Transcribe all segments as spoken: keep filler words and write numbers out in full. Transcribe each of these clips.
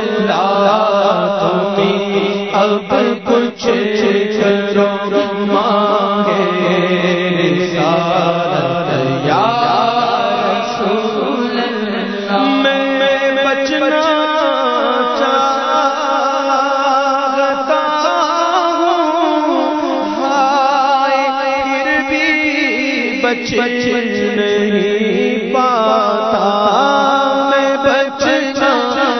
اللہ تمہیں اب کچھ کرو مانگے رسالت یا رسول اللہ میں بچنا چاہتا ہوں ہائے پھر بھی بچ نہیں پاتا میں بچنا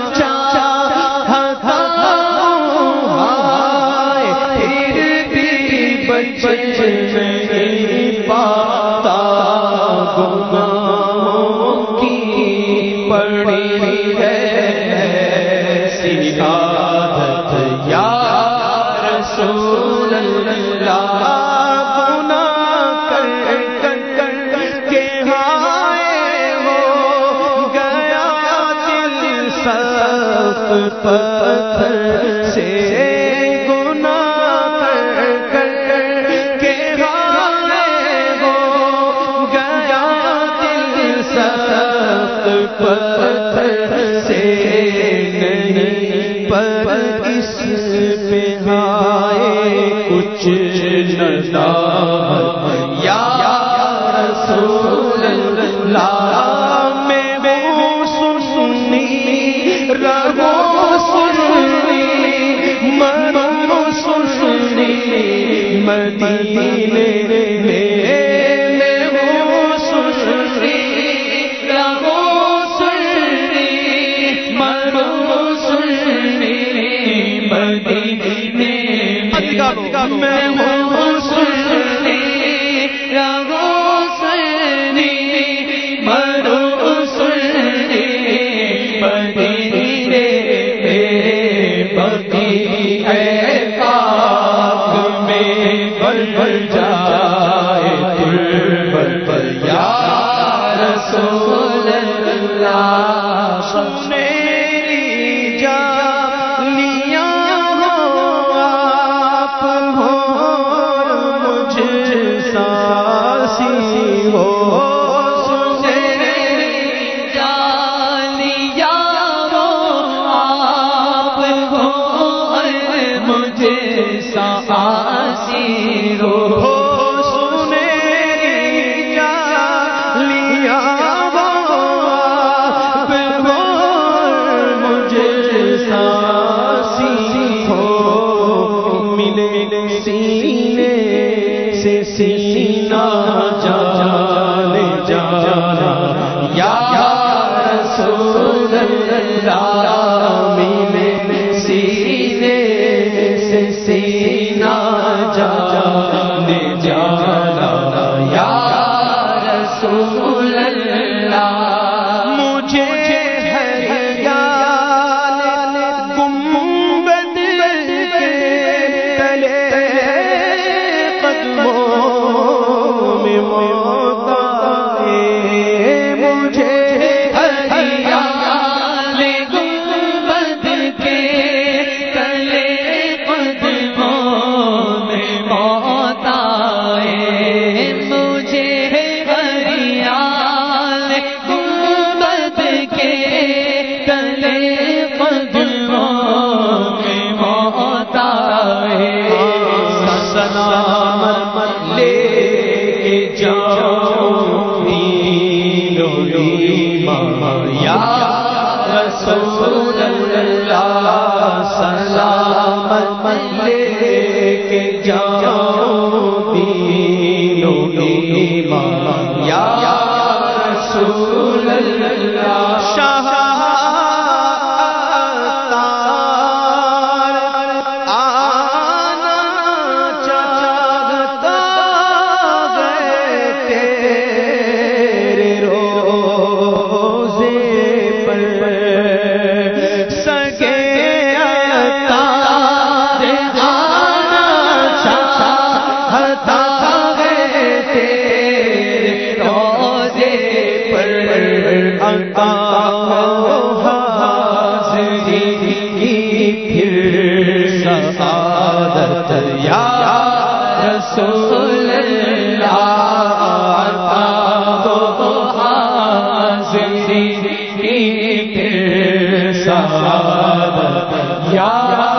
چاہتا ہوں ہائے پھر بھی بچ نہیں پاتا گناہوں کی پڑی ہے عادت یا رسول اللہ پتھر سے گناہ کر کر کے غائے ہو گیا دل سخت پتھر سے نہیں پر اس پہ آئے کچھ ندامت یا رسول اللہ مدینے میں وہ سنی رہو سنی مرو سنی مدینے میں وہ سنی رہو سنی مرو سنی مدینے میں بقی ہے بل جائے تربت یا رسول اللہ سنیری جانیاں ہو آپ ہو مجھ ساسی ہو سنیری جانیاں ہو آپ ہو مجھ ساسی ہو سنیری جانیاں ہو آپ ہو مجھے ساسی ہو ملے سینے سے سینہ جان جانا یا رسول اللہ ملے سینے سے سینہ جان جانا یا رسول اللہ مجھے ہے یاد گنبد کے تلے قدموں میں موت آئے مجھے ہے یاد گنبد کے تلے سلامت لے کے جاؤں دینو ایمان یا رسول اللہ سلامت لے کے جاؤں دینو ایمان یا رسول اللہ شاہ یا رسول اللہ حاضری کی پھر سعادت یا